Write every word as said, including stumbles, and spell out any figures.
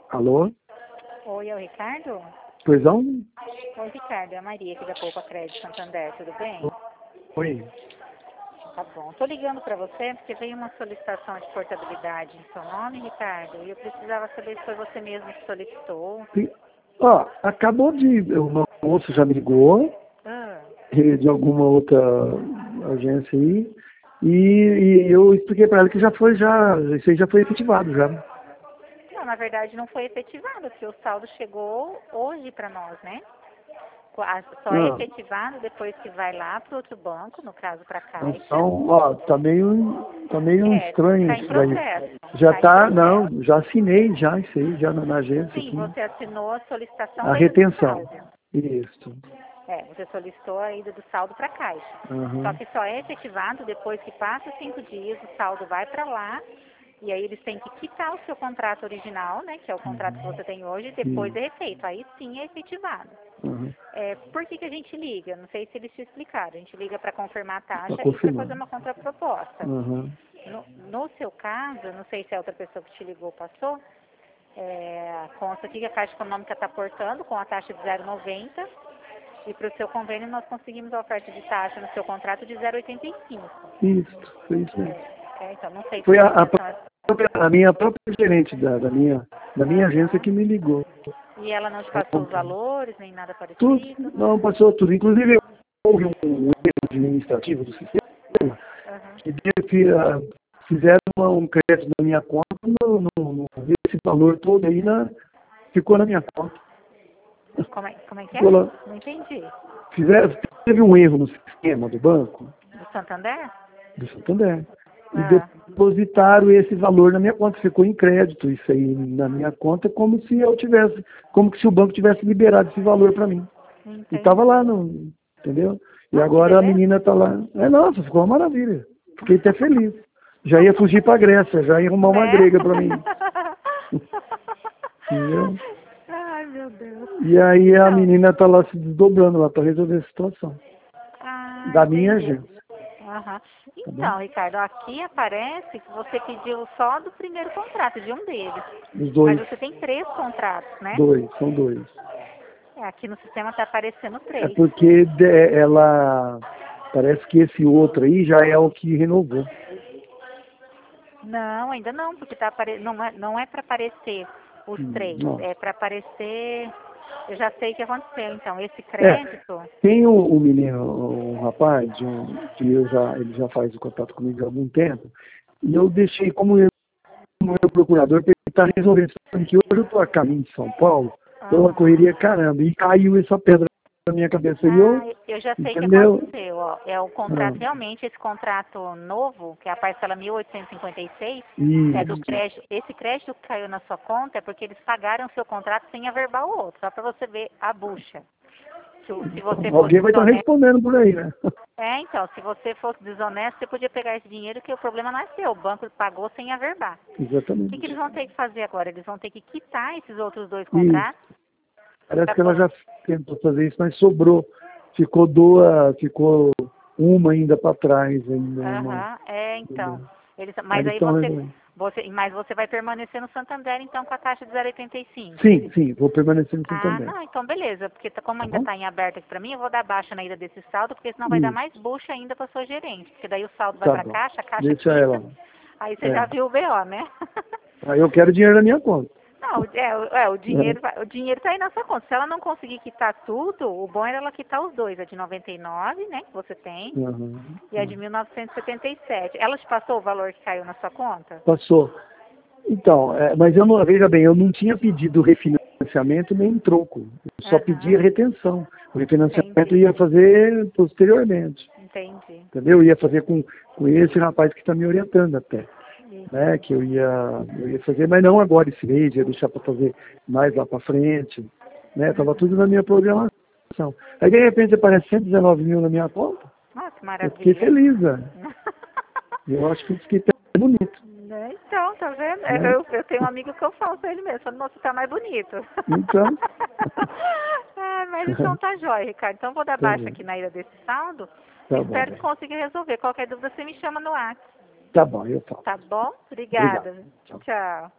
Alô? Oi, é o Ricardo? Pois não? Oi, Ricardo, é a Maria aqui da Poupa Crédito Santander, tudo bem? Oi. Tá bom. Tô ligando para você porque veio uma solicitação de portabilidade em seu nome, Ricardo, e eu precisava saber se foi você mesmo que solicitou. Sim. Ó, acabou de... Uma moça já me ligou, Ah, eh, de alguma outra agência aí, e, e eu expliquei para ela que já foi, já, isso aí já foi efetivado já. não, na verdade não foi efetivado, porque o saldo chegou hoje para nós, né? A- Só é Ah, efetivado depois que vai lá para outro banco, no caso para a Caixa. então, ó, tá meio, tá meio É, estranho tá em isso daí. processo. Já Tá em tá, processo. não, já assinei já isso aí, já na, na agência Sim, aqui. você assinou a solicitação A da ida do retenção. saldo. Isso. É, você solicitou a ida do saldo para a Caixa. Só Aham. que só é efetivado depois que passa cinco dias, o saldo vai para lá, e aí eles têm que quitar o seu contrato original, né, que é o contrato que você tem hoje, e depois Isso. é refeito. Aí sim é efetivado. Aham. É, por que, que a gente liga? Não sei se eles te explicaram. A gente liga para confirmar a Tá taxa e para fazer confirmando. uma contraproposta. Aham. No, no seu caso, não sei se a outra pessoa que te ligou passou, é, consta aqui que a Caixa Econômica está portando com a taxa de zero vírgula noventa e para o seu convênio nós conseguimos a oferta de taxa no seu contrato de zero vírgula oitenta e cinco. Isso, foi isso mesmo. É, é, então, não sei se Foi foi a, a a intenção. própria, a minha própria gerente da, da minha, da minha agência Aham. que me ligou. E ela não te passou os Ontem. valores, nem nada Tudo, parecido? não, passou tudo. Inclusive, houve um, um erro administrativo do sistema Aham. que disse que, ah, fizeram uma- um crédito na minha conta, no, no, no- esse valor todo aí na, ficou na minha conta. Como, é, como é que Ficou é? lá. Não entendi. Fizeram, teve um erro no sistema do banco, Do Santander? do Santander. E Ah, depositaram esse valor na minha conta. Ficou em crédito isso aí na minha conta, como se eu tivesse, como se o banco tivesse liberado esse valor para mim. E estava lá, entendi. no, entendeu? E Ah, que agora a beleza. menina está lá. É, nossa, ficou uma maravilha. Fiquei até feliz. Já ia fugir para a Grécia, já ia arrumar uma Né? grega para mim. Entendeu? Ai, meu Deus. E aí a Então, menina está lá se desdobrando lá para resolver a situação. ah, Da minha entendi. agência, Aham. tá bom? Então, Ricardo, aqui aparece que você pediu só do primeiro contrato, de um deles. Os Mas dois, você tem três contratos, né? dois, são dois. É, aqui no sistema está aparecendo É três. porque de- ela, parece que esse outro aí já é o que renovou. Não, ainda não, porque tá apare... não é, não é para aparecer os Hum, três. Nossa. É para aparecer. Eu já sei o que aconteceu. Então, esse É, crédito. tem o, o menino, um rapaz, de um, que eu já, ele já faz o contato comigo há algum tempo, e eu deixei como eu, como meu procurador, para ele estar resolvendo isso, porque hoje eu estou a caminho de São Paulo, estou uma Aham. correria caramba, e caiu essa pedra na minha cabeça, e Ah, eu, eu já sei o que entendeu? aconteceu. Ó. É o Ah, contrato, realmente, esse contrato novo, que é a parcela mil oitocentos e cinquenta e seis, é do isso. crédito. Esse crédito que caiu na sua conta é porque eles pagaram o seu contrato sem averbar o outro, só para você ver a bucha. Se, o- se você fosse Alguém vai estar desonesto. respondendo por aí, né? É, então, se você fosse desonesto, você podia pegar esse dinheiro, que o problema não é seu. O banco pagou sem averbar. O que, que eles Exatamente. vão ter que fazer agora? Eles vão ter que quitar esses outros dois Isso. contratos. Parece Pra que ela poder... já tentou fazer isso, mas sobrou. Ficou duas, ficou uma ainda para trás, ainda uma. Aham, é, Entendeu? então. Eles, Aí mas eles aí estão você, resolvendo. você, mas você vai permanecer no Santander, então, com a taxa de zero vírgula oitenta e cinco. Sim, sim, vou permanecer no Ah, Santander. não, então beleza, porque tá- como Tá ainda bom? está em aberto aqui para mim, eu vou dar baixa na ida desse saldo, porque senão vai dar Isso, mais bucha ainda para sua gerente, porque daí o saldo vai tá para a bom. caixa, a caixa Deixa ela quita, lá. aí você já É. viu o B O, né? Aí eu quero dinheiro na minha conta. Não, o- é, o- é, o dinheiro, É. vai- o dinheiro tá aí na sua conta. Se ela não conseguir quitar tudo, o bom era ela quitar os dois, a de noventa e nove, né, que você tem, Aham, e a de aham. mil novecentos e setenta e sete. Ela te passou o valor que caiu na sua conta? Passou. Então, é, mas eu não, veja bem, eu não tinha pedido refinanciamento nem troco. Eu só pedi a Aham, retenção. O refinanciamento eu entendi, ia fazer posteriormente. entendi. Entendeu? Eu ia fazer com, com esse rapaz que está me orientando até. Isso. Né? Que eu ia, eu ia fazer, mas não agora esse mês, ia deixar para fazer mais lá para frente. Né? Estava Uhum. tudo na minha programação. Aí de repente aparece cento e dezenove mil na minha conta. Nossa, que Eu fiquei maravilha. feliz, né? Eu acho que eu fiquei até bonito. Né? Então, tá vendo? Né? Eu, eu tenho um amigo que eu falo pra ele mesmo, falo, nossa, tá mais bonito. Então, Ah, mas então tá jóia, Ricardo. Então eu vou dar tá baixa bom, aqui na ida desse saldo. tá bom, Espero que velho. consiga resolver. Qualquer dúvida você me chama no WhatsApp. Tá bom, eu falo. Tá bom? Obrigado. Obrigada. Tchau. Tchau.